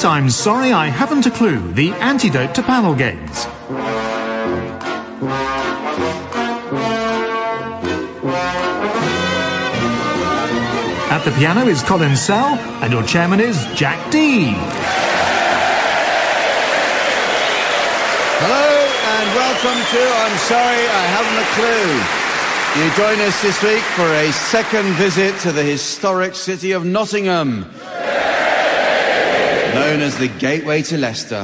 tonight, I'm sorry I haven't a clue, the antidote to panel games. At the piano is Colin Sell, and your chairman is Jack Dee. Hello and welcome to I'm Sorry I Haven't a Clue. You join us this week for a second visit to the historic city of Nottingham, known as the Gateway to Leicester.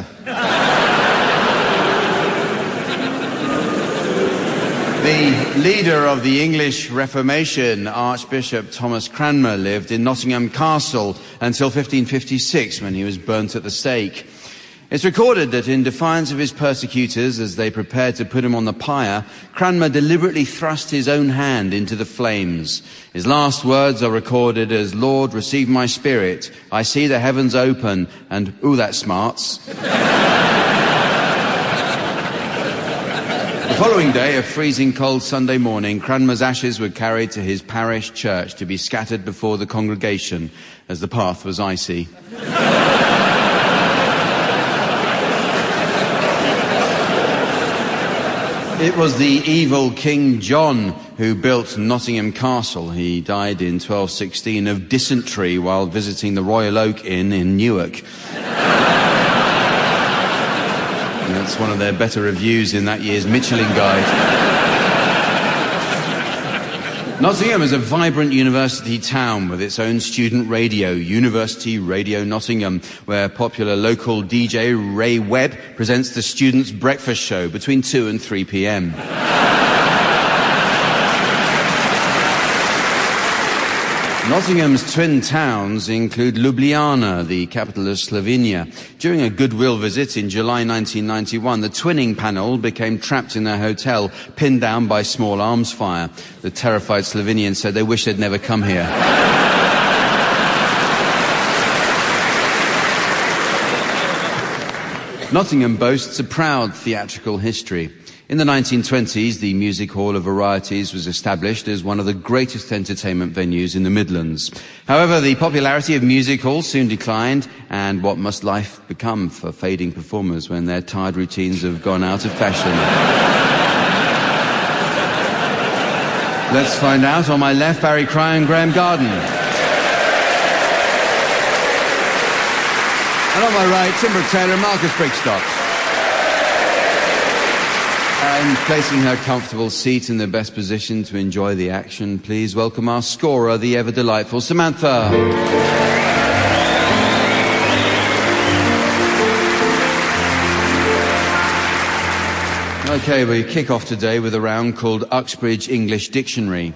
The leader of the English Reformation, Archbishop Thomas Cranmer, lived in Nottingham Castle until 1556, when he was burnt at the stake. It's recorded that in defiance of his persecutors, as they prepared to put him on the pyre, Cranmer deliberately thrust his own hand into the flames. His last words are recorded as, "Lord, receive my spirit. I see the heavens open," and, "Ooh, that smarts." The following day, a freezing cold Sunday morning, Cranmer's ashes were carried to his parish church to be scattered before the congregation, as the path was icy. It was the evil King John who built Nottingham Castle. He died in 1216 of dysentery while visiting the Royal Oak Inn in Newark. That's one of their better reviews in that year's Michelin Guide. Nottingham is a vibrant university town with its own student radio, University Radio Nottingham, where popular local DJ Ray Webb presents the students' breakfast show between 2 and 3 p.m. Nottingham's twin towns include Ljubljana, the capital of Slovenia. During a goodwill visit in July 1991, the twinning panel became trapped in their hotel, pinned down by small arms fire. The terrified Slovenians said they wish they'd never come here. Nottingham boasts a proud theatrical history. In the 1920s, the Music Hall of Varieties was established as one of the greatest entertainment venues in the Midlands. However, the popularity of music halls soon declined, and what must life become for fading performers when their tired routines have gone out of fashion? Let's find out. On my left, Barry Cryan, Graham Garden. And on my right, Tim Brooke Taylor, Marcus Brigstock. And placing her comfortable seat in the best position to enjoy the action, please welcome our scorer, the ever-delightful Samantha. Okay, we kick off today with a round called Uxbridge English Dictionary.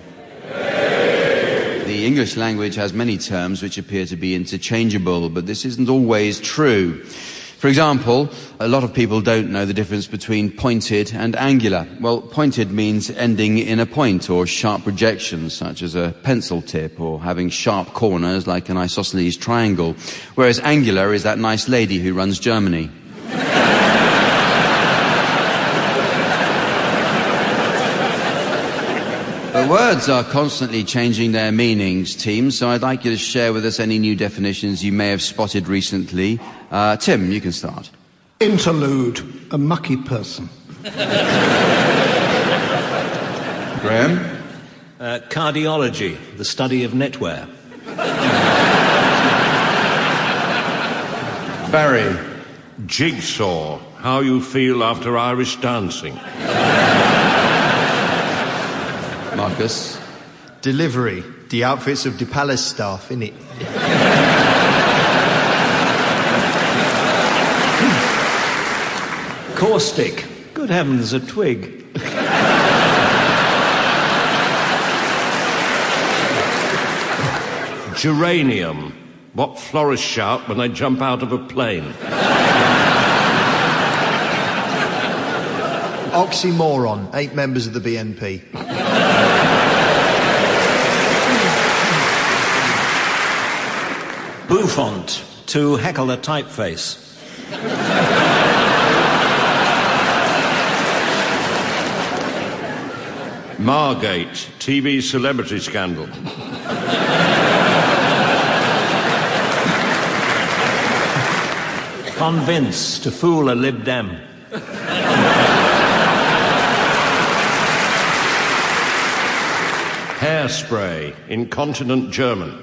The English language has many terms which appear to be interchangeable, but this isn't always true. For example, a lot of people don't know the difference between pointed and angular. Well, pointed means ending in a point or sharp projections, such as a pencil tip, or having sharp corners like an isosceles triangle, whereas angular is that nice lady who runs Germany. The words are constantly changing their meanings, team, so I'd like you to share with us any new definitions you may have spotted recently. Tim, you can start. Interlude, a mucky person. Graham? Cardiology, the study of netwear. Barry? Jigsaw, how you feel after Irish dancing. Marcus? Delivery, the outfits of the palace staff, innit? Caustic, good heavens, a twig. Geranium, what florists shout when they jump out of a plane. Oxymoron, 8 members of the BNP. Bouffant, to heckle a typeface. Margate, TV celebrity scandal. Convince, to fool a Lib Dem. Hairspray, incontinent German.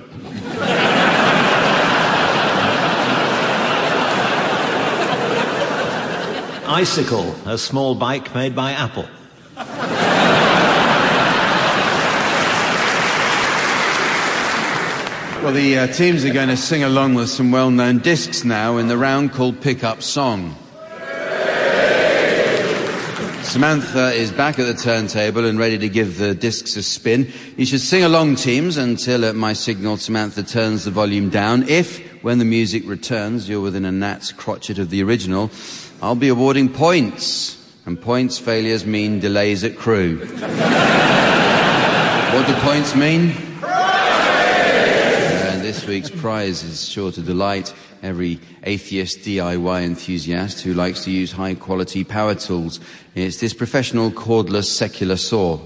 Icicle, a small bike made by Apple. Well, the teams are going to sing along with some well-known discs now in the round called Pick Up Song. Samantha is back at the turntable and ready to give the discs a spin. You should sing along, teams, until at my signal Samantha turns the volume down. If, when the music returns, you're within a gnat's crotchet of the original, I'll be awarding points. And points failures mean delays at crew. What do points mean? This week's prize is sure to delight every atheist DIY enthusiast who likes to use high-quality power tools. It's this professional cordless secular saw.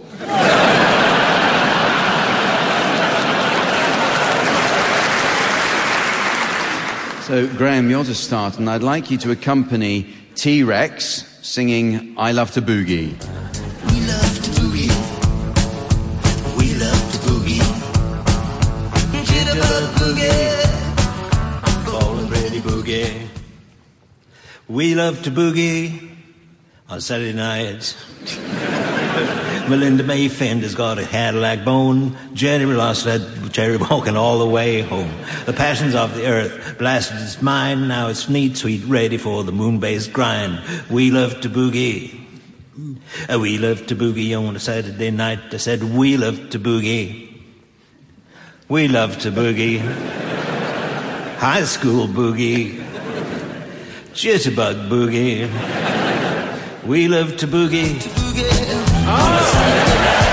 So, Graham, you're to start, and I'd like you to accompany T-Rex singing I Love to Boogie. We love to boogie. We love to boogie. Jitterbug boogie. Ballin' ready boogie. We love to boogie on Saturday nights. Melinda Mayfender's got a Cadillac bone. Jerry lost that Jerry walking all the way home. The passions of the earth blasted its mind. Now it's neat, sweet, ready for the moon-based grind. We love to boogie. We love to boogie on a Saturday night. I said we love to boogie. We love to boogie. High school boogie. Jitterbug boogie. We love to boogie. On a Saturday night.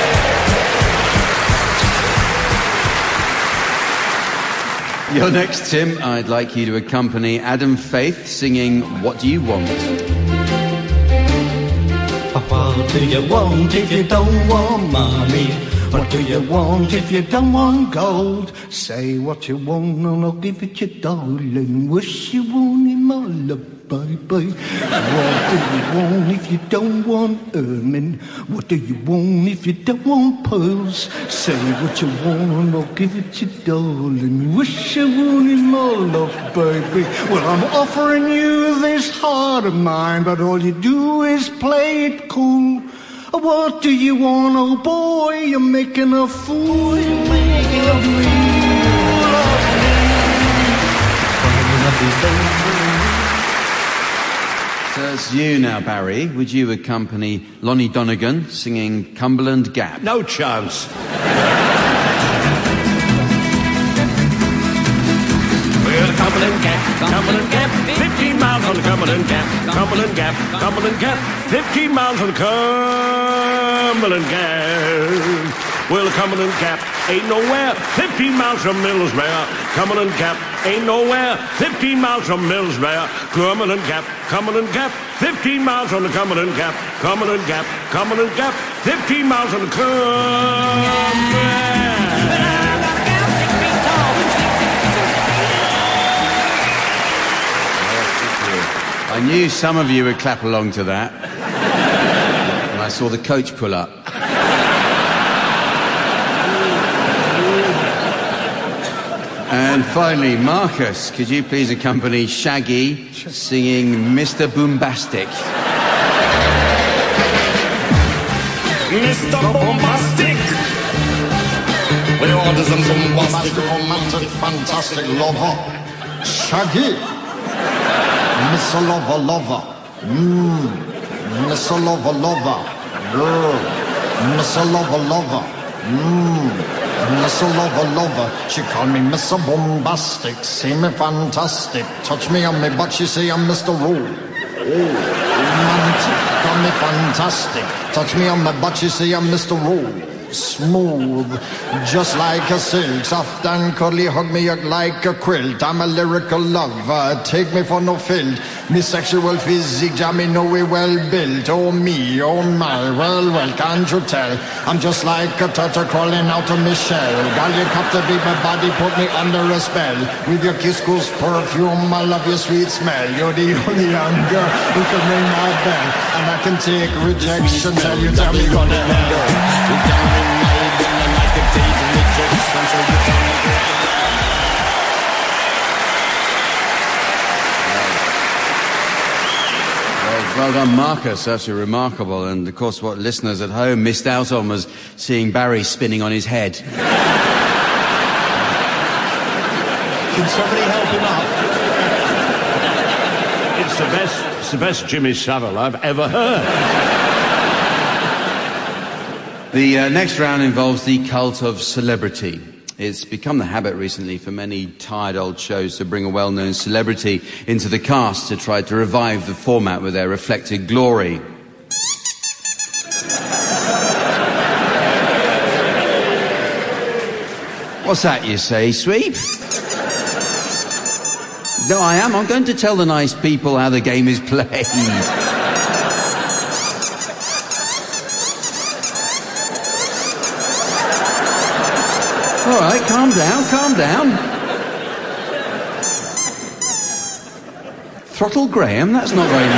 You're next, Tim. I'd like you to accompany Adam Faith singing What Do You Want? What do you want if you don't want money? What do you want if you don't want gold? Say what you want and I'll give it you, darling. Wish you wanted my love, baby. What do you want if you don't want ermine? What do you want if you don't want pearls? Say what you want and I'll give it you, darling. Wish you wanted my love, baby. Well, I'm offering you this heart of mine, but all you do is play it cool. What do you want, oh boy? You're making a fool of me. So it's you now, Barry. Would you accompany Lonnie Donegan singing Cumberland Gap? No chance. We're Cumberland Gap, Cumberland Gap, 15 miles on the Cumberland Gap, Cumberland Gap, Cumberland Gap, 15 miles on the Cumberland Gap. Well, the Cumberland Gap ain't nowhere, 15 miles from Middlesbrough. Cumberland Gap ain't nowhere, 15 miles from Middlesbrough. Cumberland Gap, 15 miles on the Cumberland Gap, Cumberland Gap, 15 miles on the Cumberland Gap. I knew some of you would clap along to that when I saw the coach pull up. And finally, Marcus, could you please accompany Shaggy singing Mr. Boombastic? Mr. Bombastic! We order some bombastic, romantic, fantastic lover. Shaggy! Mr. Lover, lover. Mr. Lover, lover. Girl. Mr. Lover, lover. Mr. Lover, lover. She called me Mr. Bombastic. Say me fantastic. Touch me on me butt, she say I'm Mr. Roll. Romantic. Call me fantastic. Touch me on my butt, she say I'm Mr. Roll. Smooth, just like a silk, soft and cuddly, hug me up like a quilt. I'm a lyrical lover, take me for no filth. Me sexual physique, Jammy know we well built. Oh me, oh my, well, can't you tell? I'm just like a turtle crawling out of my shell. Girl, you captivate my body, put me under a spell. With your kiss goes perfume, I love your sweet smell. You're the only young girl who can ring my bell. And I can take rejection, tell you me gonna hell. You're down in my belly and I can take rejection, so you tell me go to hell. Well done, Marcus. That's remarkable. And, of course, what listeners at home missed out on was seeing Barry spinning on his head. Can somebody help him up? It's the best Jimmy Savile I've ever heard. The next round involves the cult of celebrity. It's become the habit recently for many tired old shows to bring a well-known celebrity into the cast to try to revive the format with their reflected glory. What's that you say, Sweep? No, I am. I'm going to tell the nice people how the game is played. All right, calm down. Throttle Graham? That's not very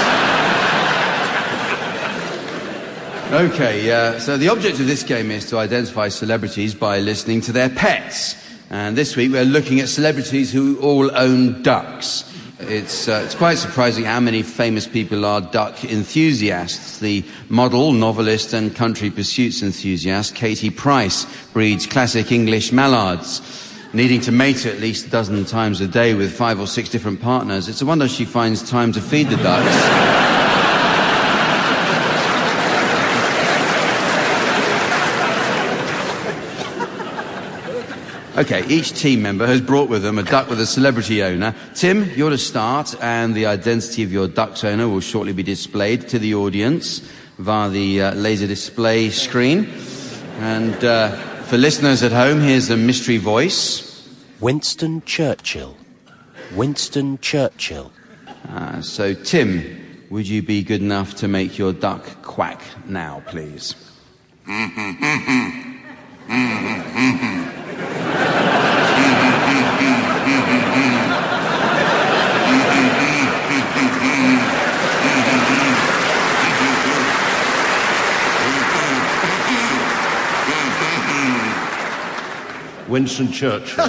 nice. Okay, so the object of this game is to identify celebrities by listening to their pets. And this week we're looking at celebrities who all own ducks. It's quite surprising how many famous people are duck enthusiasts. The model, novelist and country pursuits enthusiast Katie Price breeds classic English mallards. Needing to mate at least a dozen times a day with 5 or 6 different partners, it's a wonder she finds time to feed the ducks. Okay, each team member has brought with them a duck with a celebrity owner. Tim, you're to start, and the identity of your duck's owner will shortly be displayed to the audience via the laser display screen. And for listeners at home, here's the mystery voice. Winston Churchill. Winston Churchill. So, Tim, would you be good enough to make your duck quack now, please? Winston Churchill.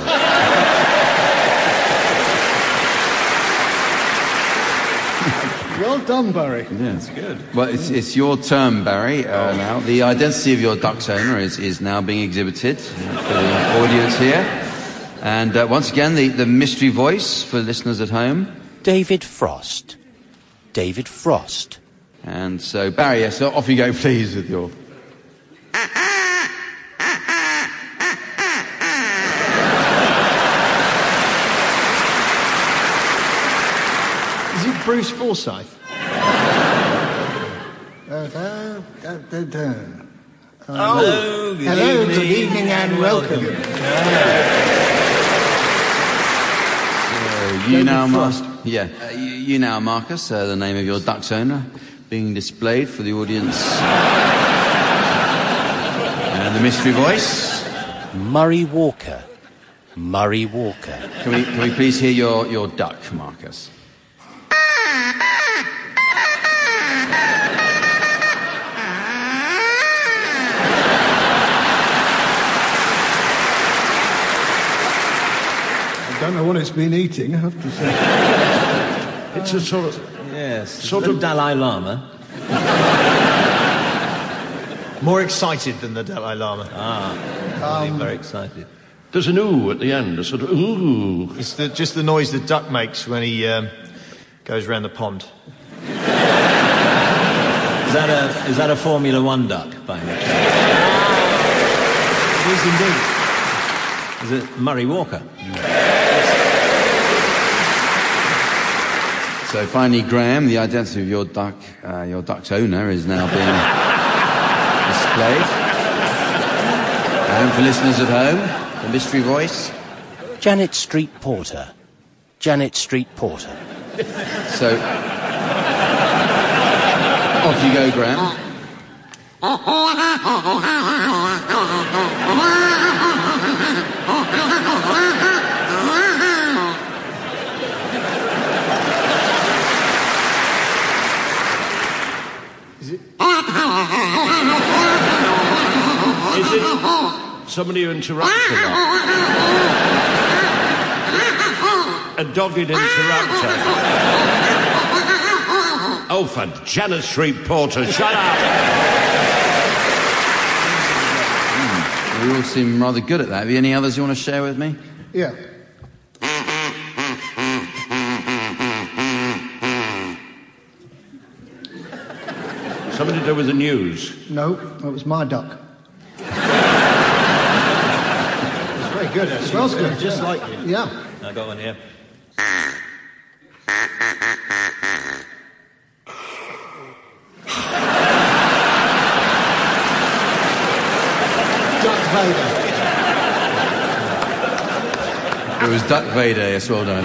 Well done, Barry. Yeah, it's good. Well, it's your turn, Barry. Now, the identity of your duck's owner is now being exhibited for the audience here. And once again, the mystery voice for listeners at home. David Frost. David Frost. And so, Barry, yes, so off you go, please, with your... Is it Bruce Forsyth? Hello, good evening and welcome. You now, you now, Marcus, the name of your duck's owner being displayed for the audience. And the mystery voice. Murray Walker. Murray Walker. Can we please hear your duck, Marcus? I don't know what it's been eating, I have to say. It's a sort of... Yes, sort the of... Dalai Lama. More excited than the Dalai Lama. Very excited. There's an ooh at the end, a sort of ooh. It's just the noise the duck makes when he goes round the pond. Is that a Formula One duck, by any chance? It is indeed. Is it Murray Walker? So finally, Graham, the identity of your duck's owner is now being displayed. And for listeners at home, the mystery voice. Janet Street Porter. Janet Street Porter. So, off you go, Graham. Is it somebody who interrupts a lot? A dogged interrupter. Oh, for Janet Street Porter, shut up! You all seem rather good at that. Have you any others you want to share with me? Yeah. Something to do with the news? No, that was my duck. It's very good, actually. Smells good, Just yeah. like you. Yeah. I got one here. Duck Vader. It was Duck Vader, yes, well done.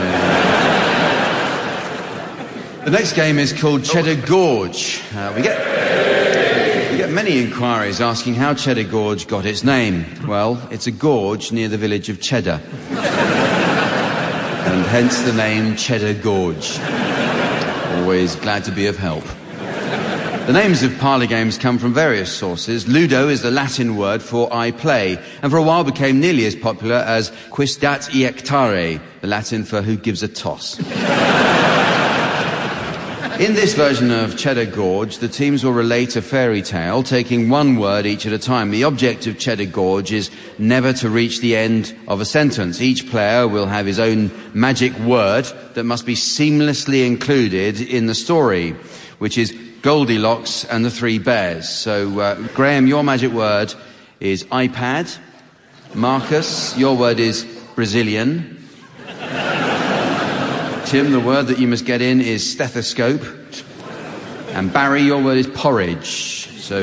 The next game is called Cheddar Gorge. We get many inquiries asking how Cheddar Gorge got its name. Well, it's a gorge near the village of Cheddar. And hence the name Cheddar Gorge. Always glad to be of help. The names of parlour games come from various sources. Ludo is the Latin word for I play, and for a while became nearly as popular as quis dat iectare, the Latin for who gives a toss. In this version of Cheddar Gorge, the teams will relate a fairy tale, taking one word each at a time. The object of Cheddar Gorge is never to reach the end of a sentence. Each player will have his own magic word that must be seamlessly included in the story, which is Goldilocks and the Three Bears. So, Graham, your magic word is iPad. Marcus, your word is Brazilian. Tim, the word that you must get in is stethoscope. And Barry, your word is porridge. So,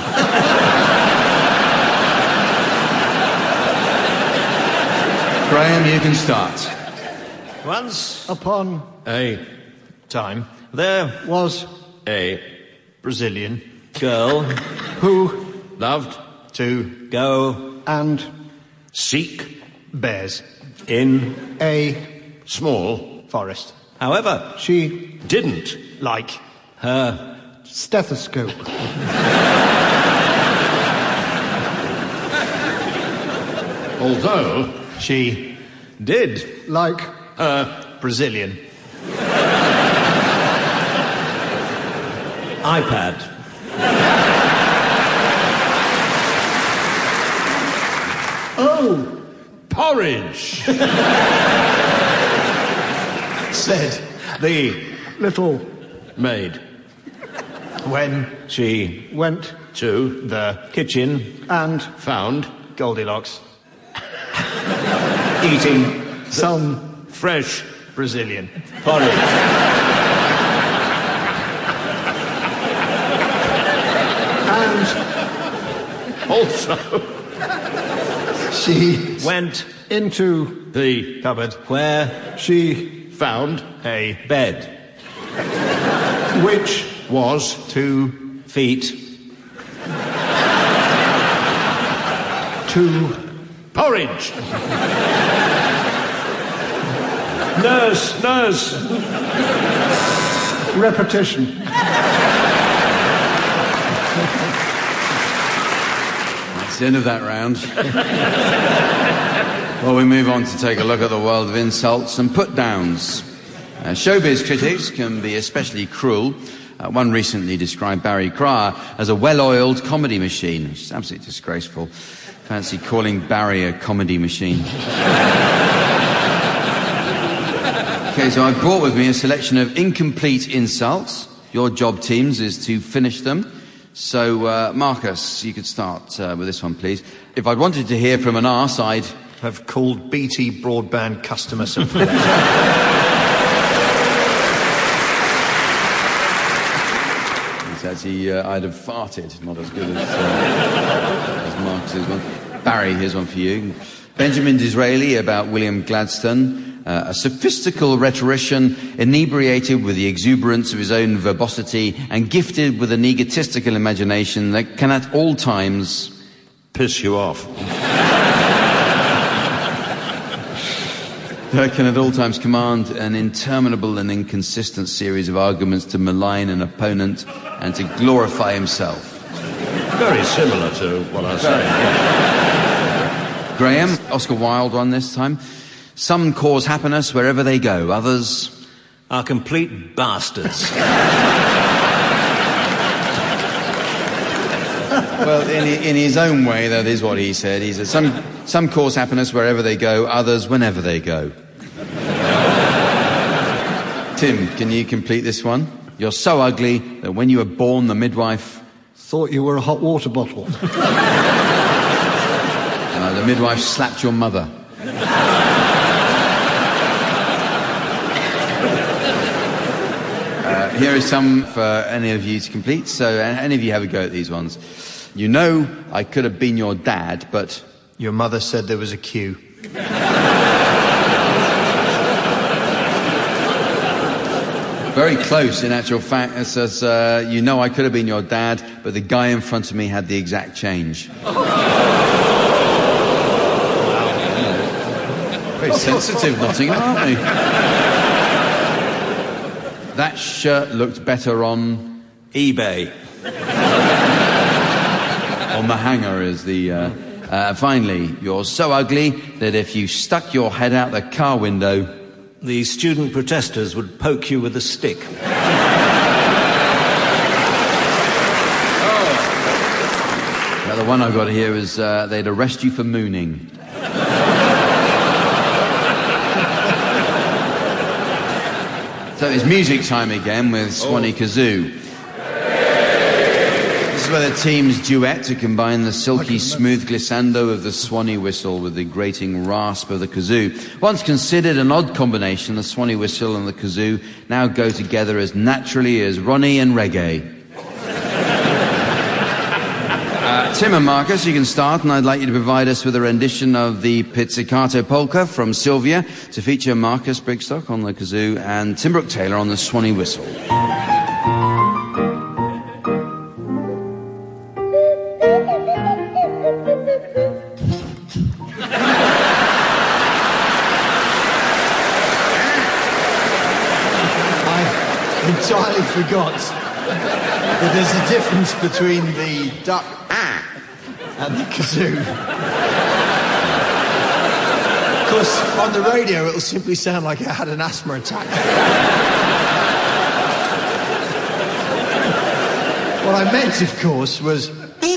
Graham, you can start. Once Upon A time, There was A Brazilian girl who loved to go and seek bears, in. a small forest, However, she didn't like her stethoscope. although she did Like Brazilian iPad. Oh, porridge. said The little Made when she went to the kitchen and found Goldilocks eating some fresh Brazilian porridge. and also she Went into the cupboard, where she found a bed. which was 2 Feet. to porridge. Nurse. repetition. That's the end of that round. Well, we move on to take a look at the world of insults and put-downs. Showbiz critics can be especially cruel. One recently described Barry Cryer as a well-oiled comedy machine, which is absolutely disgraceful. Fancy calling Barry a comedy machine. Okay, so I've brought with me a selection of incomplete insults. Your job, teams, is to finish them. So, Marcus, you could start with this one, please. If I'd wanted to hear from an arse, I'd have called BT broadband customer support. Actually, I'd have farted, not as good as Marcus's one. Barry, here's one for you. Benjamin Disraeli about William Gladstone. a sophistical rhetorician, inebriated with the exuberance of his own verbosity and gifted with an egotistical imagination that can at all times piss you off. That can at all times command an interminable and inconsistent series of arguments to malign an opponent and to glorify himself. Very similar to what I was saying. Graham, Oscar Wilde won this time. Some cause happiness wherever they go, others are complete bastards. Well, in his own way, that is what he said. He said, some cause happiness wherever they go, others whenever they go. Tim, can you complete this one? You're so ugly that when you were born, the midwife thought you were a hot water bottle. The midwife slapped your mother. Here is some for any of you to complete. So any of you have a go at these ones. You know I could have been your dad, but your mother said there was a queue. Very close, in actual fact. It says, you know I could have been your dad, but the guy in front of me had the exact change. Very sensitive, Nottingham, aren't we? That shirt looked better on eBay. On the hanger is the... finally, you're so ugly that if you stuck your head out the car window... the student protesters would poke you with a stick. Now, the one I've got here is they'd arrest you for mooning. So it's music time again with Swanee Kazoo. This is where the teams duet to combine the silky smooth glissando of the Swanee whistle with the grating rasp of the kazoo. Once considered an odd combination, the Swanee whistle and the kazoo now go together as naturally as Ronnie and reggae. Tim and Marcus, you can start, and I'd like you to provide us with a rendition of the Pizzicato Polka from Sylvia to feature Marcus Brigstock on the kazoo and Tim Brooke Taylor on the Swanee whistle. I entirely forgot that there's a difference between the duck and the kazoo. Of course, on the radio, it'll simply sound like I had an asthma attack. What I meant, of course, was...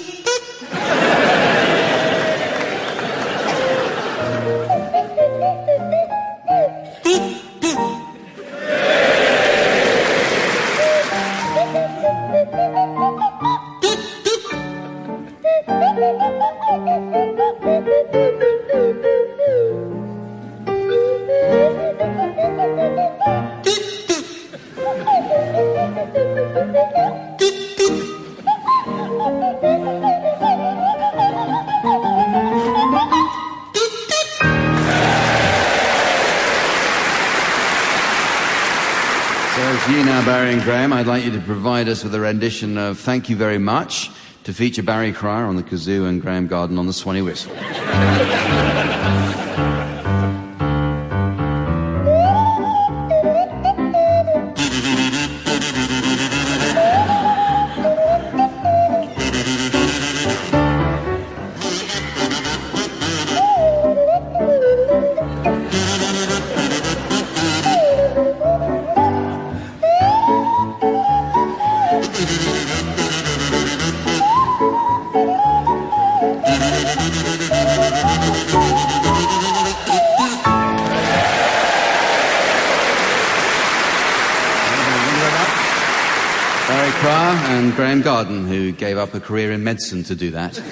Barry and Graham, I'd like you to provide us with a rendition of Thank You Very Much to feature Barry Cryer on the kazoo and Graham Garden on the Swanee whistle. And Graham Garden, who gave up a career in medicine to do that.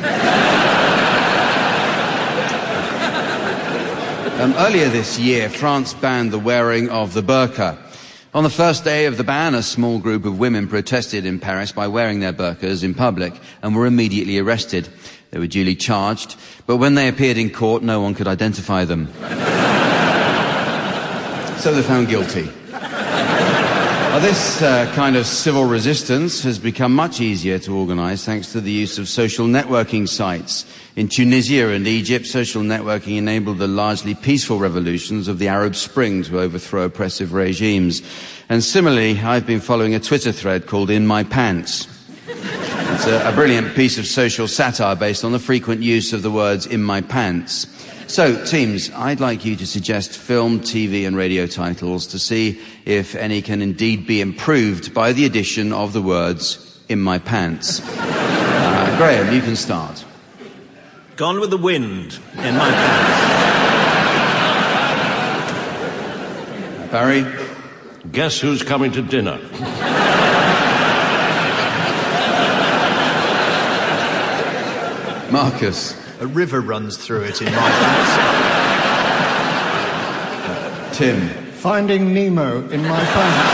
Earlier this year, France banned the wearing of the burqa. On the first day of the ban, a small group of women protested in Paris by wearing their burqas in public and were immediately arrested. They were duly charged, but when they appeared in court, no one could identify them. So they're found guilty. This kind of civil resistance has become much easier to organise thanks to the use of social networking sites. In Tunisia and Egypt, social networking enabled the largely peaceful revolutions of the Arab Spring to overthrow oppressive regimes. And similarly, I've been following a Twitter thread called In My Pants. It's a brilliant piece of social satire based on the frequent use of the words in my pants. So, teams, I'd like you to suggest film, TV and radio titles to see if any can indeed be improved by the addition of the words in my pants. Graham, you can start. Gone with the Wind, In My Pants. Barry? Guess who's coming to dinner? Marcus? A river runs through it in my pants. Tim? Finding Nemo in my pants.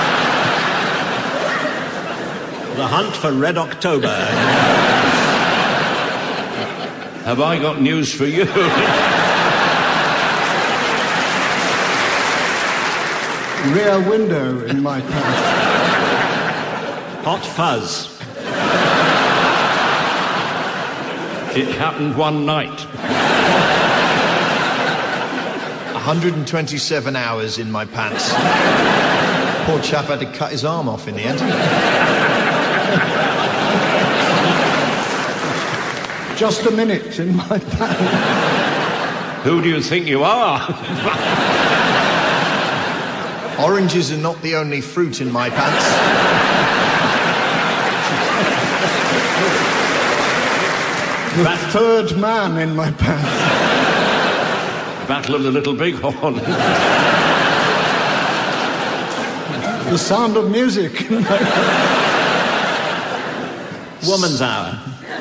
The Hunt for Red October. Have I got news for you? Rear Window in my pants. Hot Fuzz. It happened one night. 127 hours in my pants. Poor chap had to cut his arm off in the end. Just a minute in my pants. Who do you think you are? Oranges are not the only fruit in my pants. The third man in my pants. Battle of the Little Bighorn. The Sound of Music in my pants. Woman's Hour.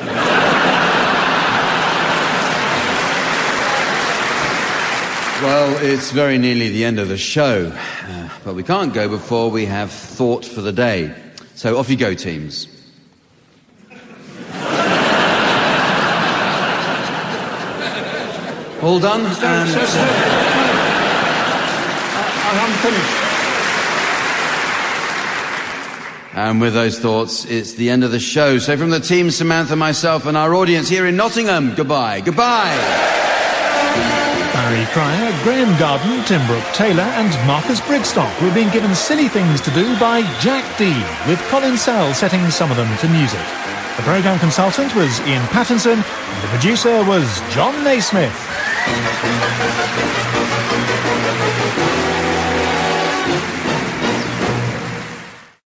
Well, it's very nearly the end of the show, but we can't go before we have thought for the day. So off you go, teams. All done? I haven't finished. And with those thoughts, it's the end of the show. So from the team, Samantha, myself and our audience here in Nottingham, goodbye. Goodbye. Barry Cryer, Graham Garden, Tim Brooke-Taylor and Marcus Brigstock were being given silly things to do by Jack Dean, with Colin Sell setting some of them to music. The programme consultant was Ian Pattinson and the producer was John Naismith.